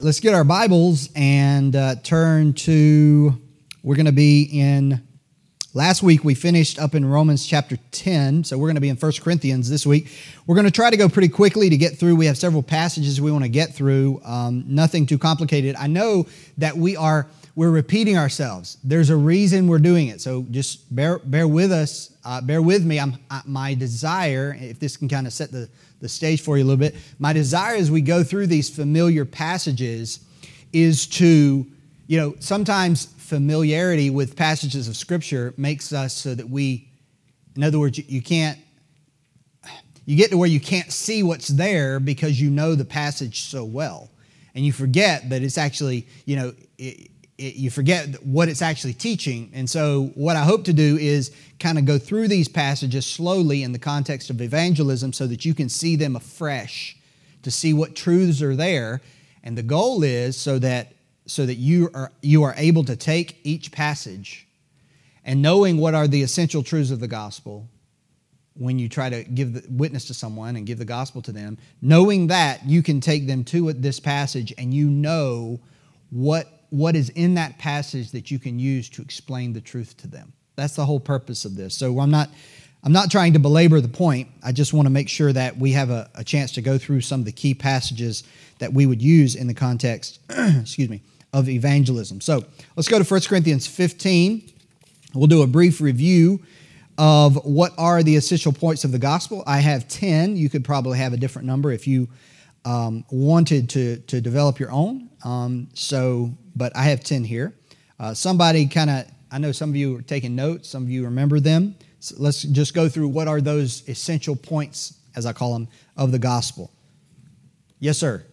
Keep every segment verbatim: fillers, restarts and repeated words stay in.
Let's get our Bibles and uh, turn to, we're going to be in, last week we finished up in Romans chapter ten, so we're going to be in First Corinthians this week. We're going to try to go pretty quickly to get through. We have several passages we want to get through, um, nothing too complicated. I know that we are, we're repeating ourselves. There's a reason we're doing it, so just bear bear with us, uh, bear with me. I'm, I, my desire, if this can kind of set the the stage for you a little bit. My desire as we go through these familiar passages is to, you know, sometimes familiarity with passages of Scripture makes us so that we, in other words, you can't, you get to where you can't see what's there because you know the passage so well. And you forget that it's actually, you know, it, it, you forget what it's actually teaching. And so what I hope to do is kind of go through these passages slowly in the context of evangelism so that you can see them afresh, to see what truths are there. And the goal is so that so that you are you are able to take each passage and knowing what are the essential truths of the gospel when you try to give the witness to someone and give the gospel to them, knowing that you can take them to this passage and you know what what is in that passage that you can use to explain the truth to them. That's the whole purpose of this. So I'm not I'm not trying to belabor the point. I just want to make sure that we have a, a chance to go through some of the key passages that we would use in the context, excuse me, of evangelism. So let's go to First Corinthians fifteen. We'll do a brief review of what are the essential points of the gospel. I have ten. You could probably have a different number if you um, wanted to, to develop your own. Um, so, but I have ten here. Uh, somebody kind of, I know some of you are taking notes, some of you remember them. So let's just go through what are those essential points, as I call them, of the gospel. Yes, sir.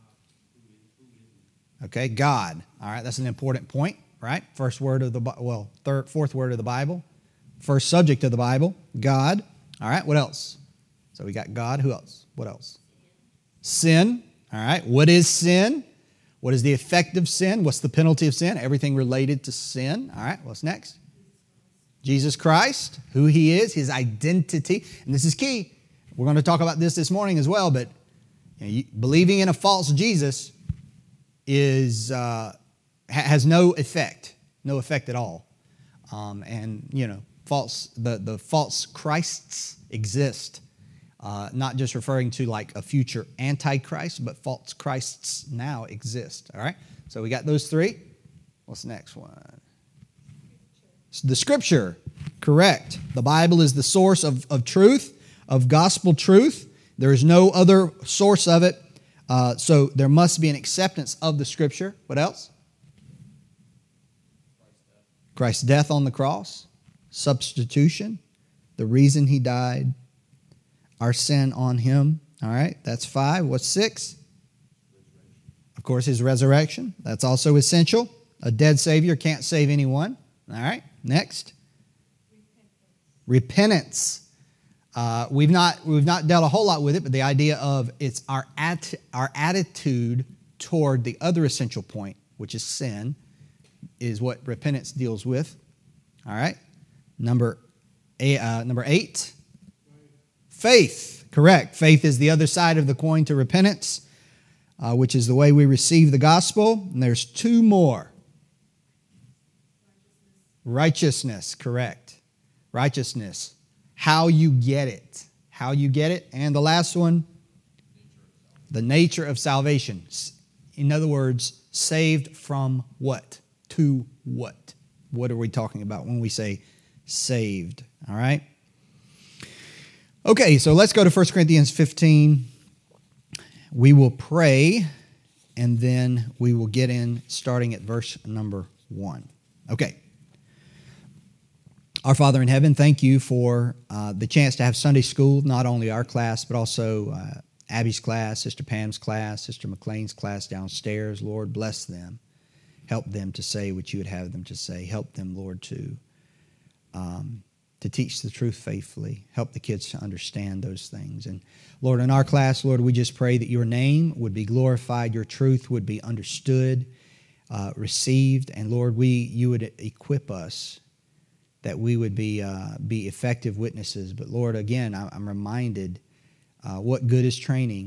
Okay, God. All right, that's an important point, right? First word of the, well, third, fourth word of the Bible. First subject of the Bible, God. All right, what else? So we got God. Who else? What else? Sin. All right, what is sin? What is the effect of sin? What's the penalty of sin? Everything related to sin. All right, what's next? Jesus Christ, who He is, His identity. And this is key. We're going to talk about this this morning as well, but you know, you, believing in a false Jesus is uh, ha- has no effect, no effect at all. Um, and, you know, false the, the false Christs exist. Uh, not just referring to like a future antichrist, but false Christs now exist. All right? So we got those three. What's the next one? The Scripture. Correct. The Bible is the source of, of truth, of gospel truth. There is no other source of it. Uh, so there must be an acceptance of the Scripture. What else? Christ's death on the cross. Substitution. The reason He died. Our sin on Him. All right, that's five. What's six? Of course, His resurrection. That's also essential. A dead Savior can't save anyone. All right, next. Repentance. Repentance. Uh, we've not we've not dealt a whole lot with it, but the idea of it's our at, our attitude toward the other essential point, which is sin, is what repentance deals with. All right, number eight, uh, number eight. Faith, correct. Faith is the other side of the coin to repentance, uh, which is the way we receive the gospel. And there's two more. Righteousness, correct. Righteousness, how you get it. How you get it. And the last one, the nature of salvation. In other words, saved from what? To what? What are we talking about when we say saved? All right? Okay, so let's go to First Corinthians fifteen. We will pray, and then we will get in starting at verse number one. Okay. Our Father in heaven, thank you for uh, the chance to have Sunday school, not only our class, but also uh, Abby's class, Sister Pam's class, Sister McLean's class downstairs. Lord, bless them. Help them to say what you would have them to say. Help them, Lord, to... Um, to teach the truth faithfully. Help the kids to understand those things. And Lord, in our class, Lord, we just pray that your name would be glorified, your truth would be understood, uh, received, and Lord, we you would equip us that we would be uh, be effective witnesses. But Lord, again, I, I'm reminded uh, what good is training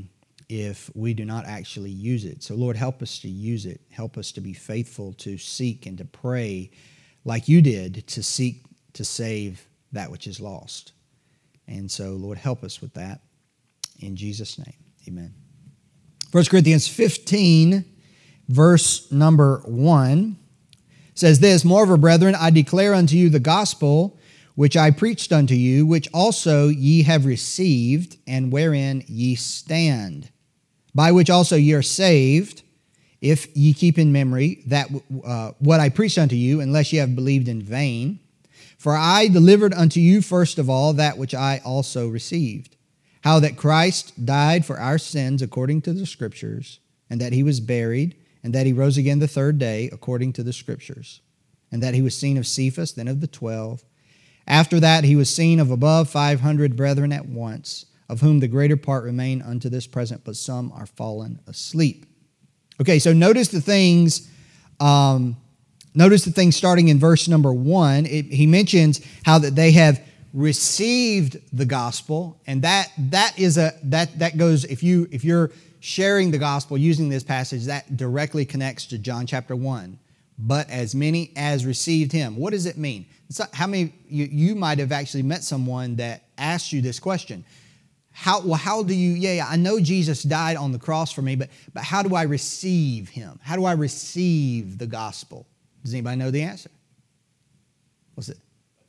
if we do not actually use it. So, Lord, help us to use it. Help us to be faithful, to seek and to pray like you did, to seek to save that which is lost. And so, Lord, help us with that. In Jesus' name, amen. First Corinthians fifteen, verse number one, says this, Moreover, brethren, I declare unto you the gospel which I preached unto you, which also ye have received, and wherein ye stand, by which also ye are saved, if ye keep in memory that uh, what I preached unto you, unless ye have believed in vain. For I delivered unto you first of all that which I also received, how that Christ died for our sins according to the Scriptures, and that he was buried, and that he rose again the third day according to the Scriptures, and that he was seen of Cephas, then of the twelve. After that he was seen of above five hundred brethren at once, of whom the greater part remain unto this present, but some are fallen asleep. Okay, so notice the things, um, notice the things starting in verse number one. It, he mentions how that they have received the gospel, and that that is a that that goes if you if you're sharing the gospel using this passage, that directly connects to John chapter one. But as many as received him. What does it mean? It's not, how many you, you might have actually met someone that asked you this question? How well? How do you? Yeah, yeah, I know Jesus died on the cross for me, but but how do I receive him? How do I receive the gospel? Does anybody know the answer? What's it?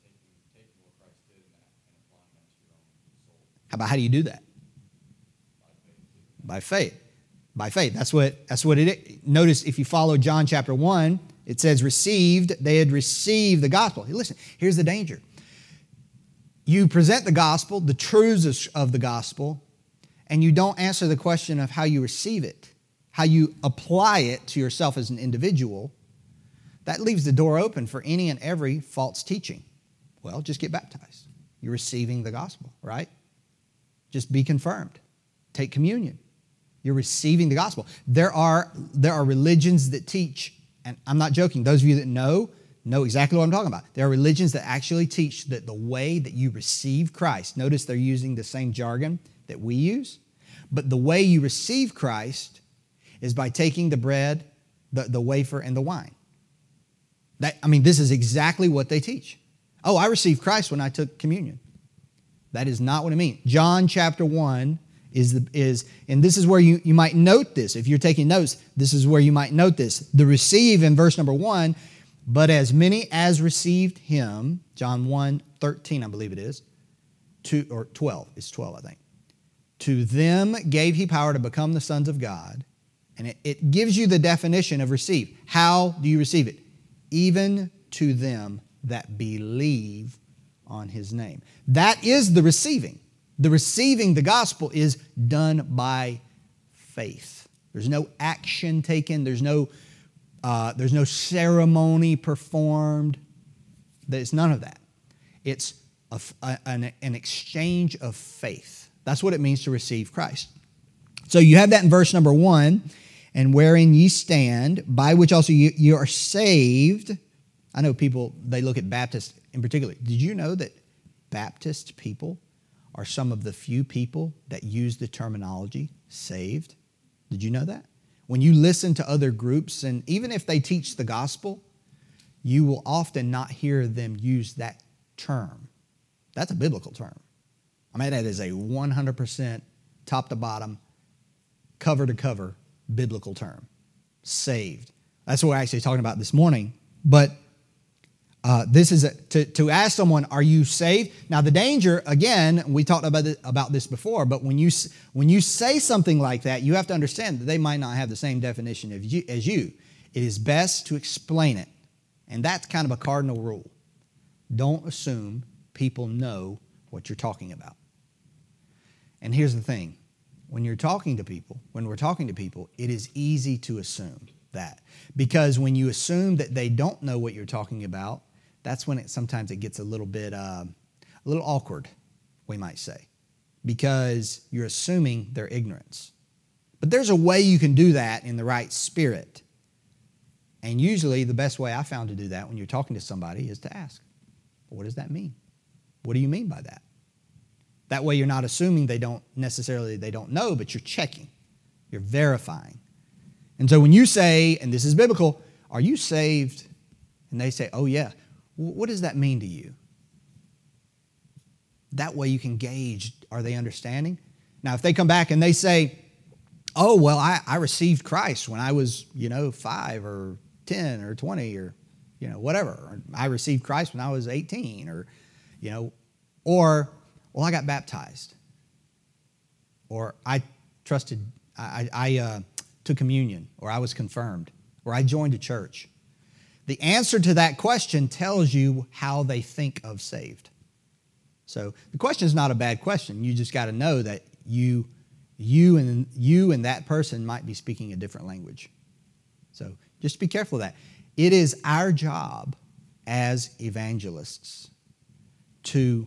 How about how do you do that? By faith. By faith. That's what that's what it is. Notice if you follow John chapter one, it says received, they had received the gospel. Hey, listen, here's the danger. You present the gospel, the truths of the gospel, and you don't answer the question of how you receive it, how you apply it to yourself as an individual. That leaves the door open for any and every false teaching. Well, just get baptized. You're receiving the gospel, right? Just be confirmed. Take communion. You're receiving the gospel. There are, there are religions that teach, and I'm not joking, those of you that know, know exactly what I'm talking about. There are religions that actually teach that the way that you receive Christ, notice they're using the same jargon that we use, but the way you receive Christ is by taking the bread, the, the wafer, and the wine. That, I mean, this is exactly what they teach. Oh, I received Christ when I took communion. That is not what it means. John chapter one is, the, is and this is where you, you might note this. If you're taking notes, this is where you might note this. The receive in verse number one, but as many as received him, John one thirteen, I believe it is, to, or twelve, it's twelve, I think. To them gave he power to become the sons of God. And it, it gives you the definition of receive. How do you receive it? Even to them that believe on his name. That is the receiving. The receiving the gospel is done by faith. There's no action taken. There's no, uh, there's no ceremony performed. There's none of that. It's a, a, an, an exchange of faith. That's what it means to receive Christ. So you have that in verse number one. And wherein ye stand, by which also you, you are saved. I know people, they look at Baptists in particular. Did you know that Baptist people are some of the few people that use the terminology saved? Did you know that? When you listen to other groups, and even if they teach the gospel, you will often not hear them use that term. That's a biblical term. I mean, that is a one hundred percent top to bottom, cover to cover biblical term. Saved. That's what we're actually talking about this morning. But uh, this is a, to, to ask someone, are you saved? Now the danger, again, we talked about this, about this before, but when you when you say something like that, you have to understand that they might not have the same definition as you. As you. It is best to explain it. And that's kind of a cardinal rule. Don't assume people know what you're talking about. And here's the thing. When you're talking to people, when we're talking to people, it is easy to assume that. Because when you assume that they don't know what you're talking about, that's when it sometimes it gets a little bit, uh, a little awkward, we might say. Because you're assuming their ignorance. But there's a way you can do that in the right spirit. And usually the best way I found to do that when you're talking to somebody is to ask, well, what does that mean? What do you mean by that? That way you're not assuming they don't necessarily, they don't know, but you're checking. You're verifying. And so when you say, and this is biblical, are you saved? And they say, oh yeah. What does that mean to you? That way you can gauge, are they understanding? Now, if they come back and they say, oh, well, I, I received Christ when I was, you know, five or ten or twenty or, you know, whatever. Or I received Christ when I was eighteen or, you know, or, well, I got baptized. Or I trusted, I, I uh, took communion, or I was confirmed, or I joined a church. The answer to that question tells you how they think of saved. So the question is not a bad question. You just got to know that you, you and you and that person might be speaking a different language. So just be careful of that. It is our job as evangelists to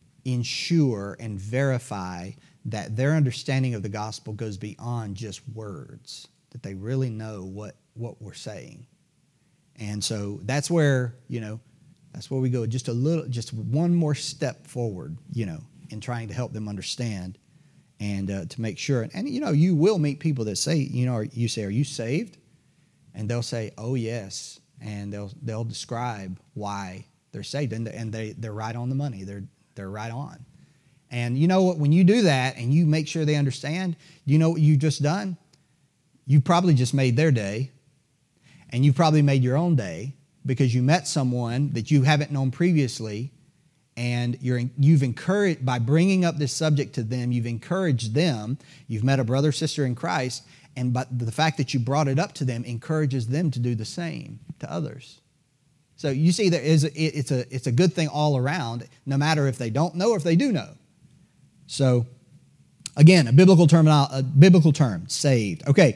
ensure and verify that their understanding of the gospel goes beyond just words, that they really know what, what we're saying. And so that's where, you know, that's where we go just a little, just one more step forward, you know, in trying to help them understand and uh, to make sure. And, and, you know, you will meet people that say, you know, you say, are you saved? And they'll say, oh, yes. And they'll they'll describe why they're saved. And, and they, they're right on the money. They're, they're right on. And you know what? When you do that and you make sure they understand, you know what you've just done? You probably just made their day. And you probably made your own day because you met someone that you haven't known previously, and you're, you've encouraged, by bringing up this subject to them, you've encouraged them. You've met a brother or sister in Christ, and but the fact that you brought it up to them encourages them to do the same to others. So you see, there is a, it's a it's a good thing all around, no matter if they don't know or if they do know. So again, a biblical term, a biblical term, saved. Okay.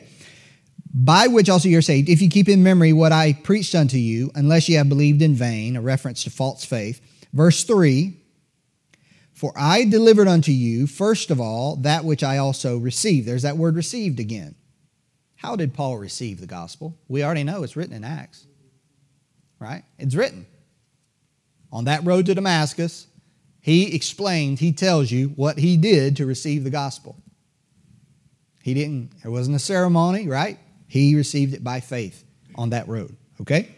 By which also you're saved, if you keep in memory what I preached unto you, unless ye have believed in vain, a reference to false faith. Verse three, for I delivered unto you, first of all, that which I also received. There's that word received again. How did Paul receive the gospel? We already know it's written in Acts, right? It's written. On that road to Damascus, he explained, he tells you what he did to receive the gospel. He didn't, there wasn't a ceremony, right? He received it by faith on that road, okay?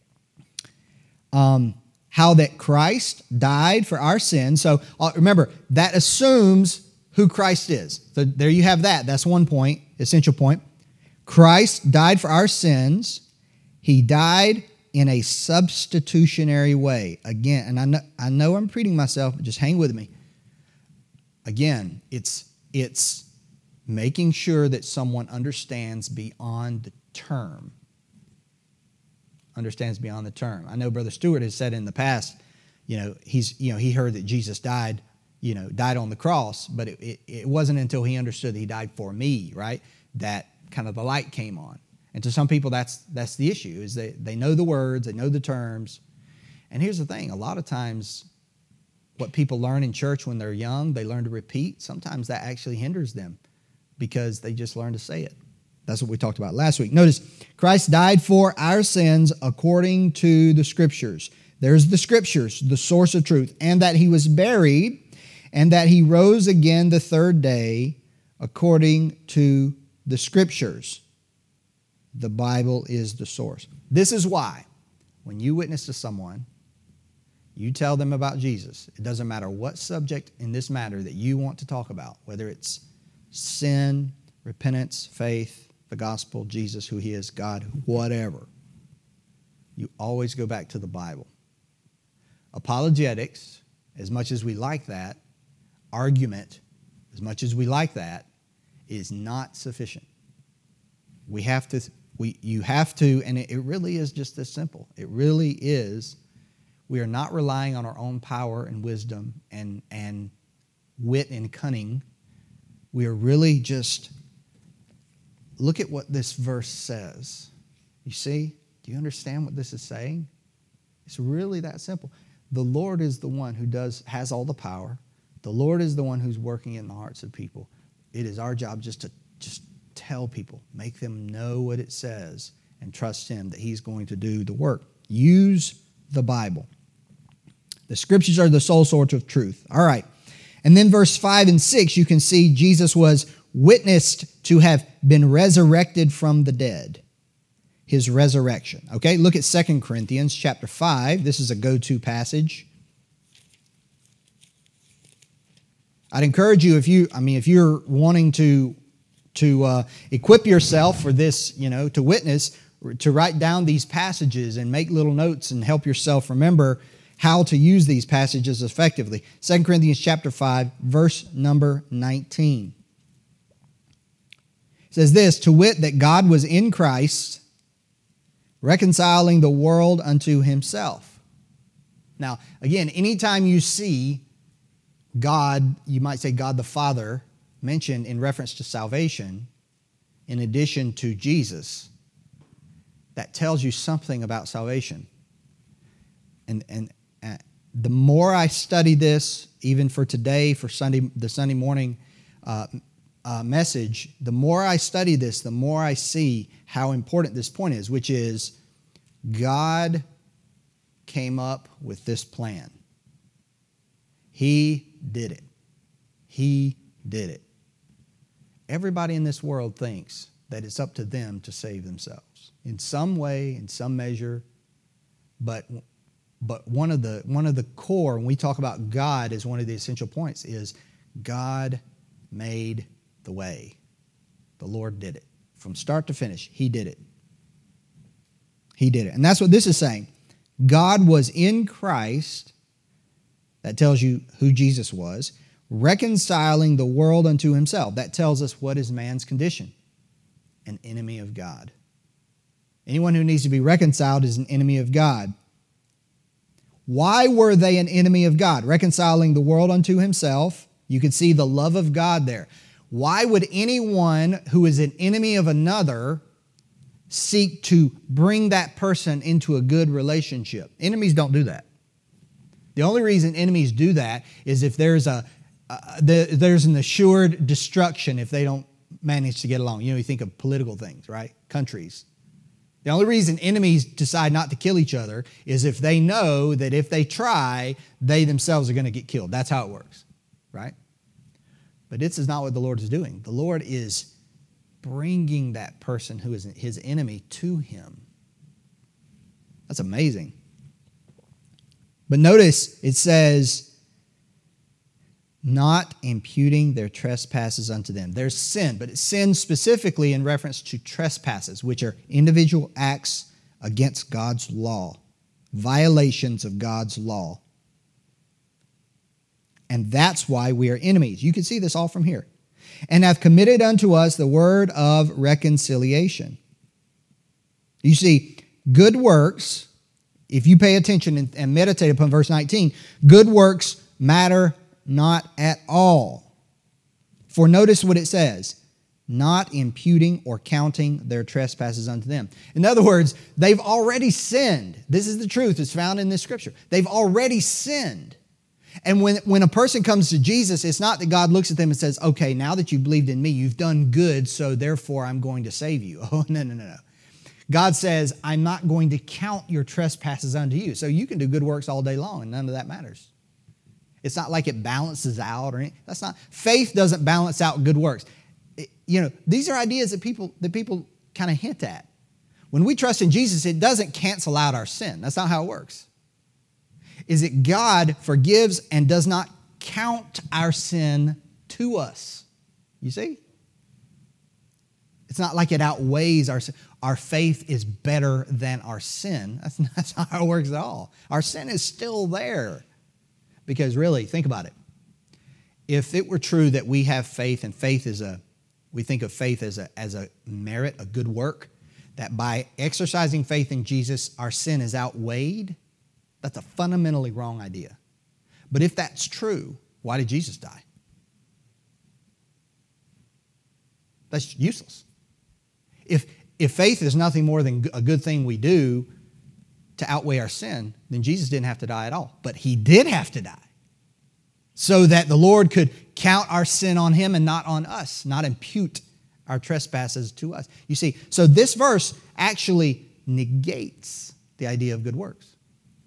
Um, how that Christ died for our sins. So uh, remember, that assumes who Christ is. So there you have that. That's one point, essential point. Christ died for our sins. He died in a substitutionary way. Again, and I know, I know I'm repeating myself, but just hang with me. Again, it's it's... making sure that someone understands beyond the term. Understands beyond the term. I know Brother Stewart has said in the past, you know, he's, you know, he heard that Jesus died, you know, died on the cross, but it, it, it wasn't until he understood that he died for me, right, that kind of the light came on. And to some people, that's that's the issue, is they, they know the words, they know the terms. And here's the thing, a lot of times what people learn in church when they're young, they learn to repeat. Sometimes that actually hinders them, because they just learn to say it. That's what we talked about last week. Notice, Christ died for our sins according to the Scriptures. There's the Scriptures, the source of truth. And that he was buried, and that he rose again the third day according to the Scriptures. The Bible is the source. This is why, when you witness to someone, you tell them about Jesus. It doesn't matter what subject in this matter that you want to talk about, whether it's sin, repentance, faith, the gospel, Jesus, who he is, God, whatever. You always go back to the Bible. Apologetics, as much as we like that, argument, as much as we like that, is not sufficient. We have to, we, you have to, and it, it really is just this simple. It really is. We are not relying on our own power and wisdom and, and wit and cunning. We are really just, look at what this verse says. You see? Do you understand what this is saying? It's really that simple. The Lord is the one who does has all the power. The Lord is the one who's working in the hearts of people. It is our job just to just tell people, make them know what it says, and trust him that he's going to do the work. Use the Bible. The Scriptures are the sole source of truth. All right. And then verse five and six, you can see Jesus was witnessed to have been resurrected from the dead. His resurrection. Okay, look at Second Corinthians chapter five. This is a go-to passage. I'd encourage you, if you, I mean, if you're wanting to, to uh, equip yourself for this, you know, to witness, to write down these passages and make little notes and help yourself remember how to use these passages effectively. Second Corinthians chapter five, verse number nineteen. It says this, to wit, that God was in Christ, reconciling the world unto himself. Now, again, anytime you see God, you might say God the Father, mentioned in reference to salvation, in addition to Jesus, that tells you something about salvation. And, and uh, the more I study this, even for today, for Sunday, the Sunday morning uh, uh, message, the more I study this, the more I see how important this point is, which is God came up with this plan. He did it. He did it. Everybody in this world thinks that it's up to them to save themselves in some way, in some measure. But but one of the one of the core, when we talk about God as one of the essential points, is God made the way. The Lord did it. From start to finish, He did it. He did it. And that's what this is saying. God was in Christ. That tells you who Jesus was. Reconciling the world unto himself. That tells us what is man's condition. An enemy of God. Anyone who needs to be reconciled is an enemy of God. Why were they an enemy of God? Reconciling the world unto himself. You can see the love of God there. Why would anyone who is an enemy of another seek to bring that person into a good relationship? Enemies don't do that. The only reason enemies do that is if there's a uh, the, there's an assured destruction if they don't manage to get along. You know, you think of political things, right? Countries. The only reason enemies decide not to kill each other is if they know that if they try, they themselves are going to get killed. That's how it works, right? But this is not what the Lord is doing. The Lord is bringing that person who is his enemy to him. That's amazing. But notice it says, not imputing their trespasses unto them. There's sin, but it's sin specifically in reference to trespasses, which are individual acts against God's law, violations of God's law. And that's why we are enemies. You can see this all from here. And hath committed unto us the word of reconciliation. You see, good works, if you pay attention and, and meditate upon verse nineteen, good works matter not at all. For notice what it says, not imputing or counting their trespasses unto them. In other words, they've already sinned. This is the truth. It's found in this scripture. They've already sinned. And when, when a person comes to Jesus, it's not that God looks at them and says, okay, now that you believed in me, you've done good, so therefore I'm going to save you. Oh, no, no, no, no. God says, I'm not going to count your trespasses unto you. So you can do good works all day long, and none of that matters. It's not like it balances out or anything. That's not. Faith doesn't balance out good works. It, you know, these are ideas that people that people kind of hint at. When we trust in Jesus, it doesn't cancel out our sin. That's not how it works. Is that God forgives and does not count our sin to us. You see? It's not like it outweighs our sin. Our faith is better than our sin. That's, that's not how it works at all. Our sin is still there. Because really, think about it. If it were true that we have faith, and faith is a, we think of faith as a, as a merit, a good work, that by exercising faith in Jesus, our sin is outweighed, that's a fundamentally wrong idea. But if that's true, why did Jesus die? That's useless. If, if faith is nothing more than a good thing we do to outweigh our sin, then Jesus didn't have to die at all. But he did have to die so that the Lord could count our sin on him and not on us, not impute our trespasses to us. You see, so this verse actually negates the idea of good works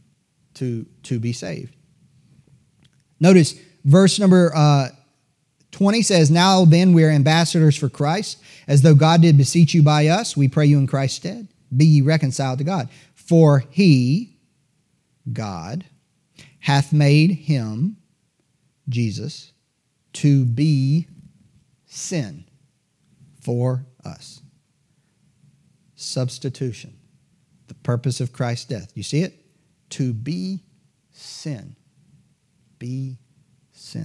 to, to be saved. Notice verse number uh, twenty says, now then we are ambassadors for Christ, as though God did beseech you by us. We pray you in Christ's stead. Be ye reconciled to God. For he, God, hath made him, Jesus, to be sin for us. Substitution. The purpose of Christ's death. You see it? To be sin. Be sin.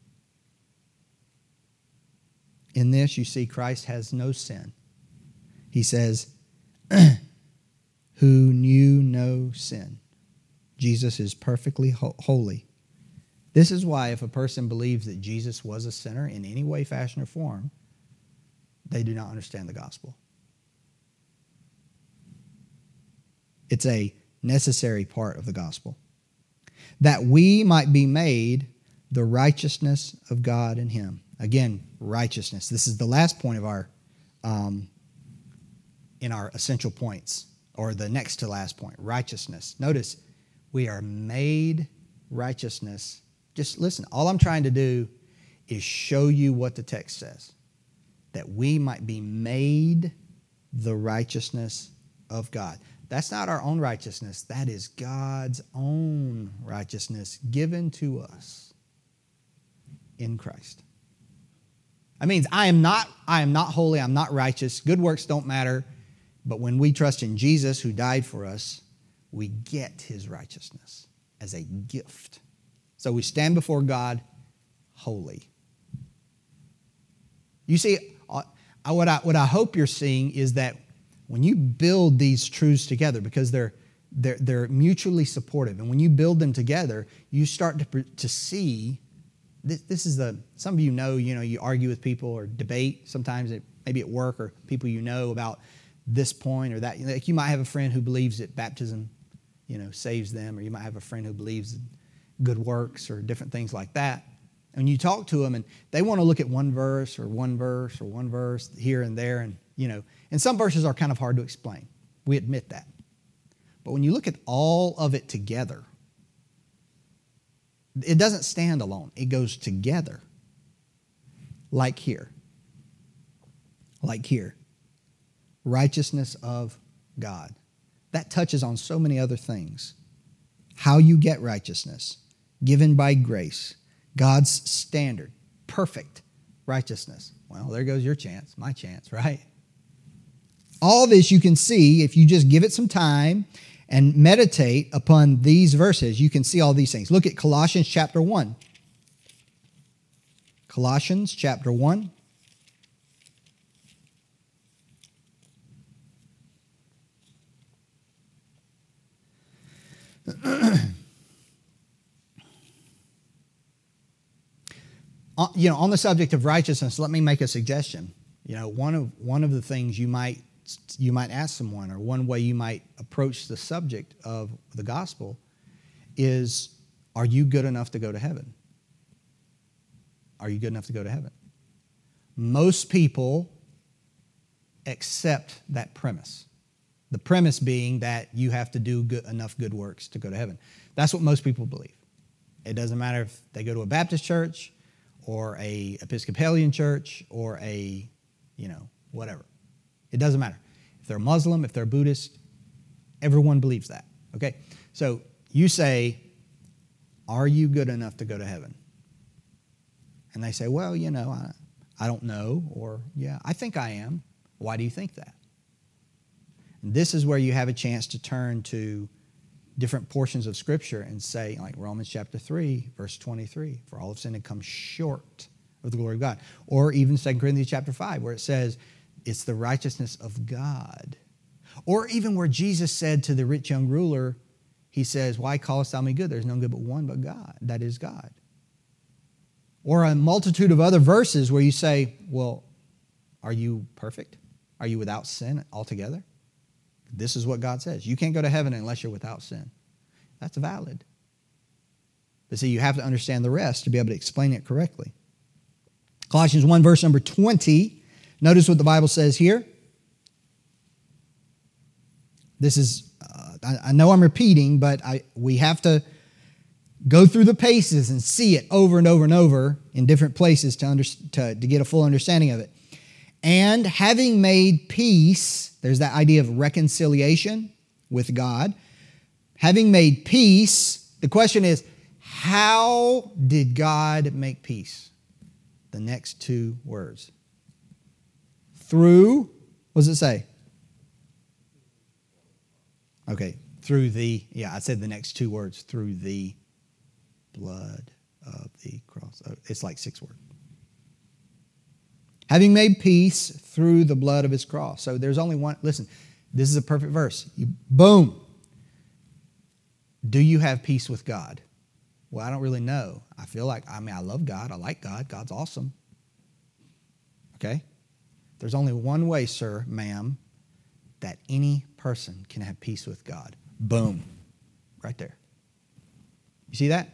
In this, you see Christ has no sin. He says, who knew no sin. Jesus is perfectly ho- holy. This is why if a person believes that Jesus was a sinner in any way, fashion, or form, they do not understand the gospel. It's a necessary part of the gospel. That we might be made the righteousness of God in him. Again, righteousness. This is the last point of our, um, in our essential points, or the next to last point, righteousness. Notice, we are made righteousness. Just listen, all I'm trying to do is show you what the text says. That we might be made the righteousness of God. That's not our own righteousness. That is God's own righteousness given to us in Christ. That means I am not, I am not holy, I'm not righteous. Good works don't matter. But when we trust in Jesus who died for us, we get his righteousness as a gift. So we stand before God holy. You see, what I, what I hope you're seeing is that when you build these truths together, because they're, they're, they're mutually supportive, and when you build them together, you start to, to see, this, this is the, some of you know, you know, you argue with people or debate sometimes, at, maybe at work, or people you know about this point or that. Like you might have a friend who believes that baptism, you know, saves them, or you might have a friend who believes in good works or different things like that. And you talk to them and they want to look at one verse or one verse or one verse here and there, and, you know, and some verses are kind of hard to explain. We admit that. But when you look at all of it together, it doesn't stand alone. It goes together. Like here. Like here. Righteousness of God. That touches on so many other things. How you get righteousness. Given by grace. God's standard. Perfect righteousness. Well, there goes your chance. My chance, right? All this you can see if you just give it some time and meditate upon these verses. You can see all these things. Look at Colossians chapter one. Colossians chapter one. You know, on the subject of righteousness, let me make a suggestion. You know, one of one of the things you might you might ask someone, or one way you might approach the subject of the gospel is, are you good enough to go to heaven? Are you good enough to go to heaven? Most people accept that premise. The premise being that you have to do good, enough good works to go to heaven. That's what most people believe. It doesn't matter if they go to a Baptist church or a Episcopalian church or a, you know, whatever. It doesn't matter. If they're Muslim, if they're Buddhist, everyone believes that. Okay? So you say, are you good enough to go to heaven? And they say, well, you know, I, I don't know, or yeah, I think I am. Why do you think that? And this is where you have a chance to turn to different portions of Scripture and say, like Romans chapter three, verse twenty-three, for all have sinned and come short of the glory of God. Or even Second Corinthians chapter five, where it says, it's the righteousness of God. Or even where Jesus said to the rich young ruler, he says, why callest thou me good? There's none good but one, but God. That is God. Or a multitude of other verses where you say, well, are you perfect? Are you without sin altogether? This is what God says. You can't go to heaven unless you're without sin. That's valid. But see, you have to understand the rest to be able to explain it correctly. Colossians one, verse number twenty. Notice what the Bible says here. This is, uh, I, I know I'm repeating, but I we have to go through the paces and see it over and over and over in different places to, under, to, to get a full understanding of it. And having made peace, there's that idea of reconciliation with God. Having made peace, the question is, how did God make peace? The next two words. Through, what does it say? Okay, through the, yeah, I said the next two words, through the blood of the cross. Oh, it's like six words. Having made peace through the blood of his cross. So there's only one, listen, this is a perfect verse. You, boom. Do you have peace with God? Well, I don't really know. I feel like, I mean, I love God. I like God. God's awesome. Okay? There's only one way, sir, ma'am, that any person can have peace with God. Boom. Right there. You see that?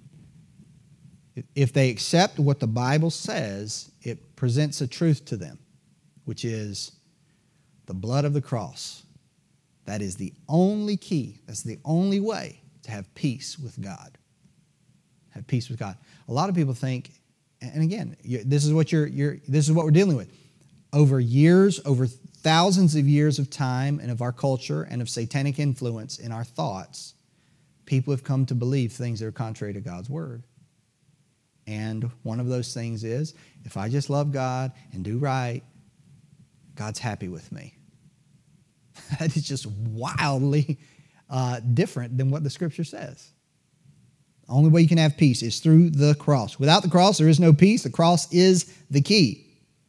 If they accept what the Bible says, it presents a truth to them, which is the blood of the cross. That is the only key. That's the only way to have peace with God. Have peace with God. A lot of people think, and again, this is what you're, you're this is what we're dealing with. Over years, over thousands of years of time and of our culture and of satanic influence in our thoughts, people have come to believe things that are contrary to God's word. And one of those things is, if I just love God and do right, God's happy with me. That is just wildly uh, different than what the Scripture says. The only way you can have peace is through the cross. Without the cross, there is no peace. The cross is the key.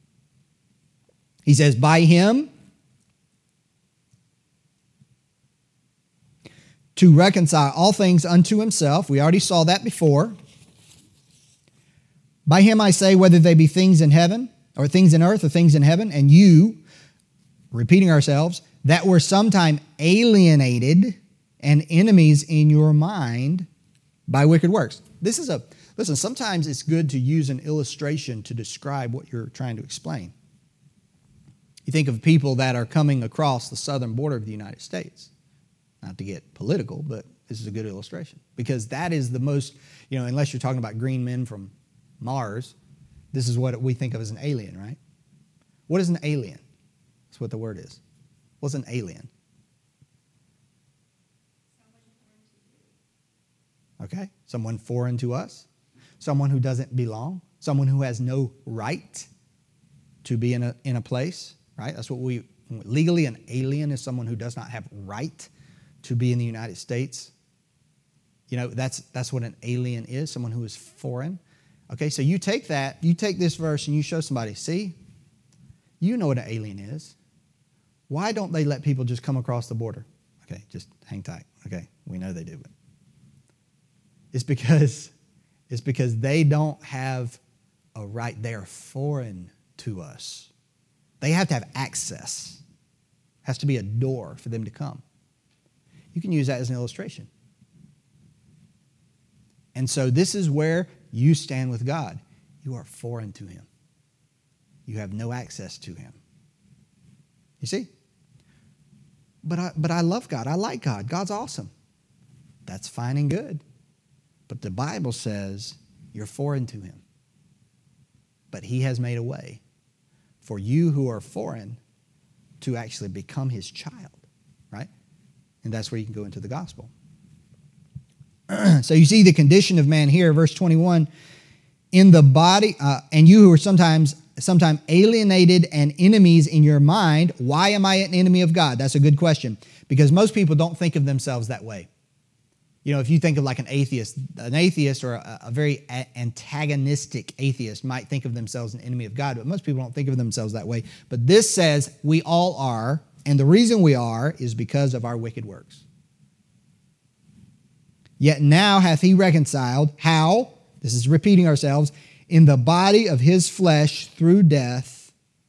He says, by him, to reconcile all things unto himself. We already saw that before. By him I say, whether they be things in heaven, or things in earth, or things in heaven, and you, repeating ourselves, that were sometime alienated and enemies in your mind by wicked works. This is a, listen, sometimes it's good to use an illustration to describe what you're trying to explain. You think of people that are coming across the southern border of the United States. Not to get political, but this is a good illustration. Because that is the most, you know, unless you're talking about green men from Mars, this is what we think of as an alien, right? What is an alien? That's what the word is. What's an alien? Okay, someone foreign to us, someone who doesn't belong, someone who has no right to be in a in a place, right? That's what we, legally an alien is someone who does not have right to be in the United States. You know, that's that's what an alien is, someone who is foreign. Okay, so you take that, you take this verse and you show somebody, see, you know what an alien is. Why don't they let people just come across the border? Okay, just hang tight. Okay, we know they do it. It's because, it's because they don't have a right. They are foreign to us. They have to have access. Has to be a door for them to come. You can use that as an illustration. And so this is where you stand with God. You are foreign to him. You have no access to him. You see? But I, but I love God. I like God. God's awesome. That's fine and good. But the Bible says you're foreign to him. But he has made a way for you who are foreign to actually become his child, right? And that's where you can go into the gospel. So you see the condition of man here, verse twenty-one, in the body, uh, and you who are sometimes sometimes alienated and enemies in your mind. Why am I an enemy of God? That's a good question, because most people don't think of themselves that way. You know, if you think of like an atheist, an atheist or a, a very a- antagonistic atheist might think of themselves an enemy of God, but most people don't think of themselves that way. But this says we all are, and the reason we are is because of our wicked works. Yet now hath he reconciled, how? This is repeating ourselves, in the body of his flesh through death,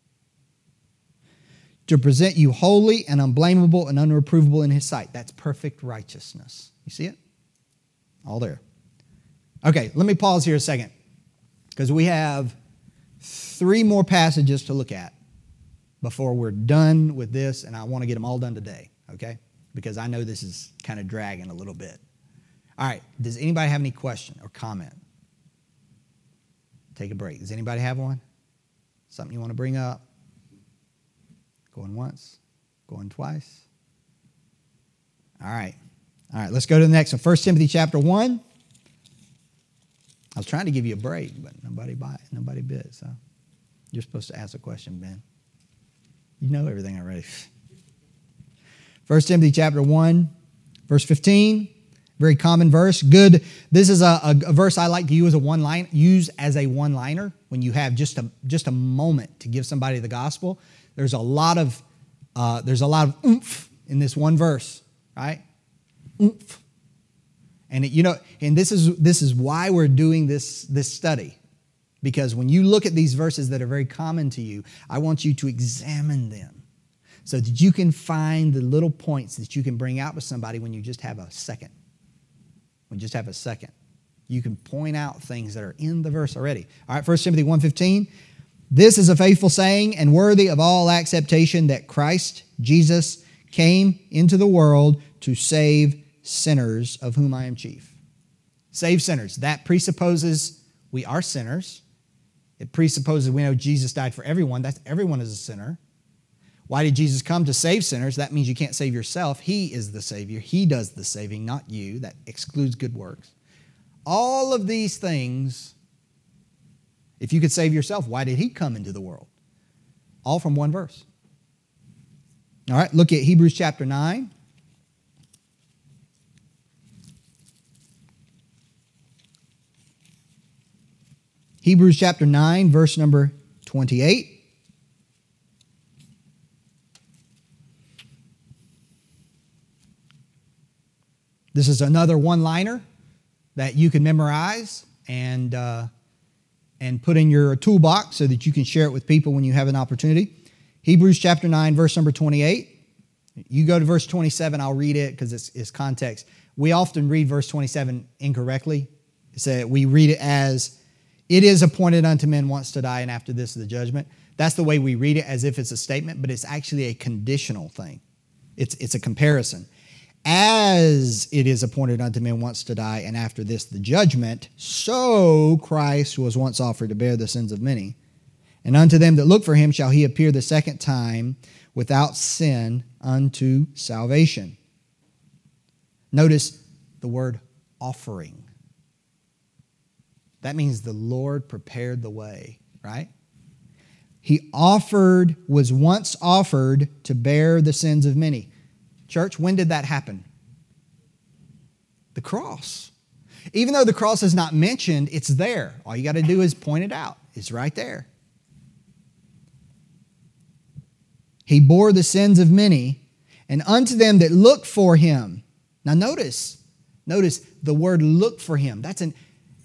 to present you holy and unblameable and unreprovable in his sight. That's perfect righteousness. You see it? All there. Okay, let me pause here a second, because we have three more passages to look at before we're done with this, and I want to get them all done today, okay? Because I know this is kind of dragging a little bit. All right, does anybody have any question or comment? Take a break. Does anybody have one? Something you want to bring up? Going once? Going twice? All right. All right, let's go to the next one. First Timothy chapter one. I was trying to give you a break, but nobody bite, nobody bit. So you're supposed to ask a question, Ben. You know everything already. First Timothy chapter one, verse fifteen. Very common verse. Good. This is a, a, a verse I like to use as a one line, use as a one-liner when you have just a just a moment to give somebody the gospel. There's a lot of uh, there's a lot of oomph in this one verse, right? Oomph. And it, you know, and this is this is why we're doing this this study, because when you look at these verses that are very common to you, I want you to examine them so that you can find the little points that you can bring out to somebody when you just have a second. When you just have a second, you can point out things that are in the verse already. All right, First Timothy one fifteen. This is a faithful saying and worthy of all acceptation, that Christ Jesus came into the world to save sinners, of whom I am chief. Save sinners. That presupposes we are sinners. It presupposes we know Jesus died for everyone. That's everyone is a sinner. Why did Jesus come? To save sinners. That means you can't save yourself. He is the Savior. He does the saving, not you. That excludes good works. All of these things, if you could save yourself, why did He come into the world? All from one verse. All right, look at Hebrews chapter nine. Hebrews chapter nine, verse number twenty-eight. This is another one-liner that you can memorize and, uh, and put in your toolbox so that you can share it with people when you have an opportunity. Hebrews chapter nine, verse number twenty-eight. You go to verse twenty-seven, I'll read it because it's, it's context. We often read verse twenty-seven incorrectly. It's a, we read it as, it is appointed unto men once to die, and after this the judgment. That's the way we read it, as if it's a statement, but it's actually a conditional thing. It's, it's a comparison. As it is appointed unto men once to die, and after this the judgment, so Christ was once offered to bear the sins of many. And unto them that look for Him shall He appear the second time without sin unto salvation. Notice the word offering. That means the Lord prepared the way, right? He offered, was once offered to bear the sins of many. Church, when did that happen? The cross. Even though the cross is not mentioned, it's there. All you got to do is point it out. It's right there. He bore the sins of many, and unto them that look for Him. Now notice, notice the word look for Him. That's an,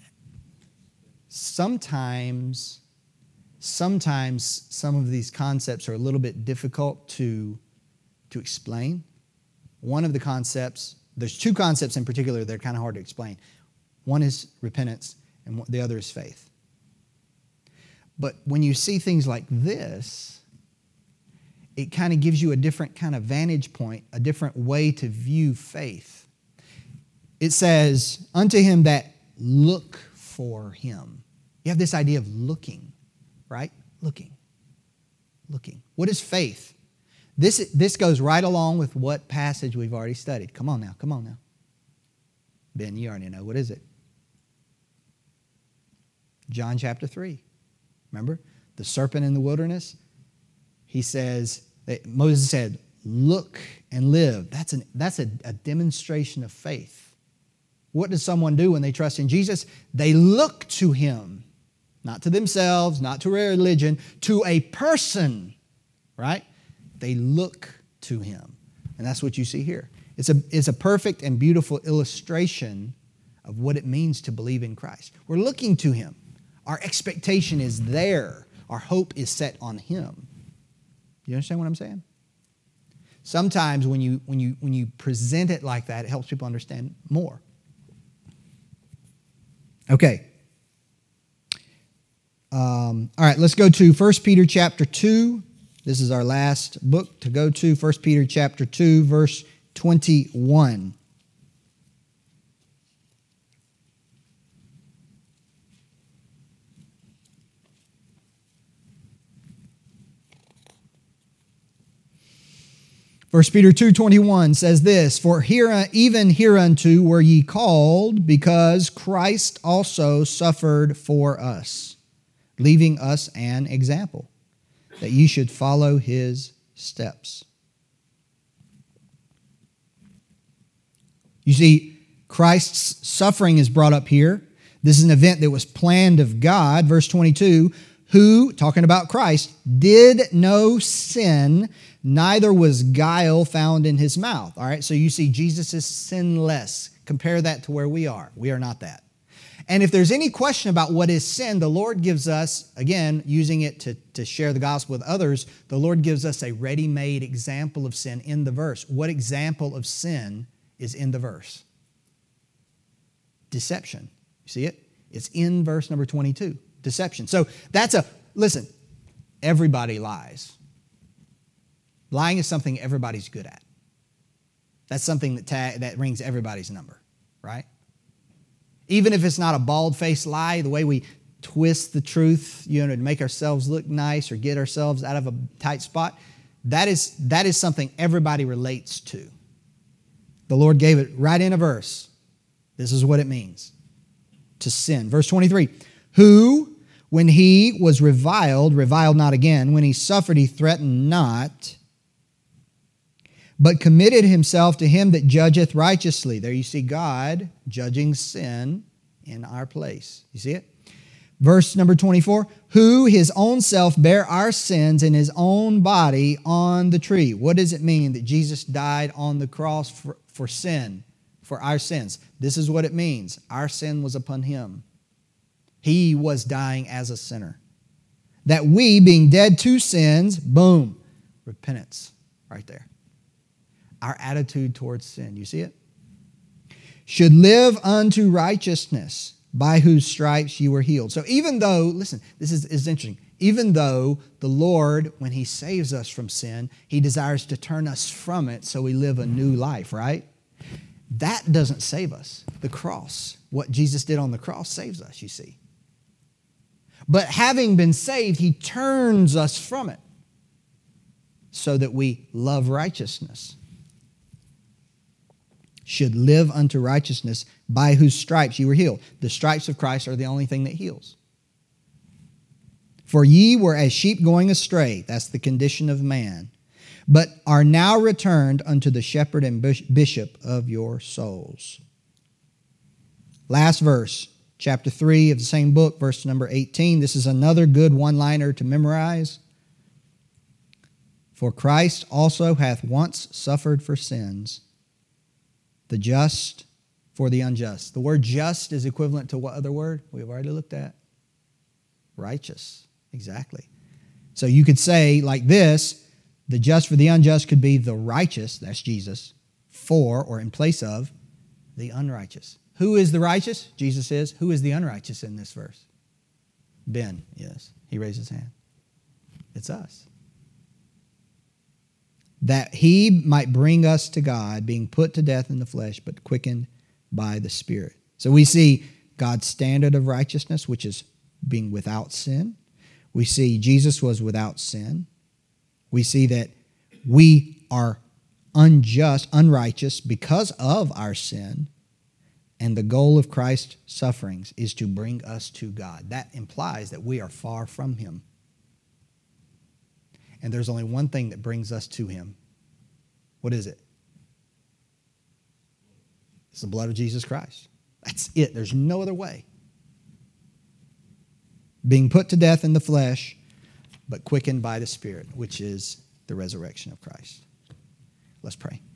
sometimes, sometimes some of these concepts are a little bit difficult to, to explain. One of the concepts, there's two concepts in particular that are kind of hard to explain. One is repentance, and the other is faith. But when you see things like this, it kind of gives you a different kind of vantage point, a different way to view faith. It says, unto him that look for Him. You have this idea of looking, right? Looking. Looking. What is faith? This, this goes right along with what passage we've already studied. Come on now, come on now. Ben, you already know. What is it? John chapter three. Remember? The serpent in the wilderness. He says, that Moses said, look and live. That's, an, that's a, a demonstration of faith. What does someone do when they trust in Jesus? They look to Him. Not to themselves, not to a religion, to a person, right? They look to Him. And that's what you see here. It's a, it's a perfect and beautiful illustration of what it means to believe in Christ. We're looking to Him. Our expectation is there. Our hope is set on Him. You understand what I'm saying? Sometimes when you, when you, when you present it like that, it helps people understand more. Okay. Um, all right, let's go to First Peter chapter two. This is our last book to go to, First Peter chapter two, verse twenty-one. First Peter two twenty-one says this, For here, even hereunto were ye called, because Christ also suffered for us, leaving us an example, that ye should follow his steps. You see, Christ's suffering is brought up here. This is an event that was planned of God. Verse twenty-two, who, talking about Christ, did no sin, neither was guile found in his mouth. All right, so you see Jesus is sinless. Compare that to where we are. We are not that. And if there's any question about what is sin, the Lord gives us, again, using it to, to share the gospel with others, the Lord gives us a ready-made example of sin in the verse. What example of sin is in the verse? Deception. You see it? It's in verse number twenty-two. Deception. So that's a, listen, everybody lies. Lying is something everybody's good at. That's something that ta- that rings everybody's number, right? Even if it's not a bald-faced lie, the way we twist the truth, you know, to make ourselves look nice or get ourselves out of a tight spot, that is, that is something everybody relates to. The Lord gave it right in a verse. This is what it means to sin. Verse twenty-three, who, when he was reviled, reviled not again. When he suffered, he threatened not, but committed himself to him that judgeth righteously. There you see God judging sin in our place. You see it? Verse number twenty-four, who his own self bare our sins in his own body on the tree. What does it mean that Jesus died on the cross for, for sin, for our sins? This is what it means. Our sin was upon him. He was dying as a sinner. That we, being dead to sins, boom, repentance right there. Our attitude towards sin. You see it? Should live unto righteousness, by whose stripes you were healed. So even though, listen, this is, is interesting. Even though the Lord, when he saves us from sin, he desires to turn us from it so we live a new life, right? That doesn't save us. The cross, what Jesus did on the cross saves us, you see. But having been saved, he turns us from it so that we love righteousness. Should live unto righteousness, by whose stripes you were healed. The stripes of Christ are the only thing that heals. For ye were as sheep going astray, that's the condition of man, but are now returned unto the shepherd and bishop of your souls. Last verse, chapter three of the same book, verse number eighteen. This is another good one-liner to memorize. For Christ also hath once suffered for sins, the just for the unjust. The word just is equivalent to what other word? We've already looked at. Righteous. Exactly. So you could say like this, the just for the unjust could be the righteous, that's Jesus, for or in place of the unrighteous. Who is the righteous? Jesus is. Who is the unrighteous in this verse? Ben, yes. He raised his hand. It's us. That he might bring us to God, being put to death in the flesh, but quickened by the Spirit. So we see God's standard of righteousness, which is being without sin. We see Jesus was without sin. We see that we are unjust, unrighteous because of our sin. And the goal of Christ's sufferings is to bring us to God. That implies that we are far from him. And there's only one thing that brings us to him. What is it? It's the blood of Jesus Christ. That's it. There's no other way. Being put to death in the flesh, but quickened by the Spirit, which is the resurrection of Christ. Let's pray.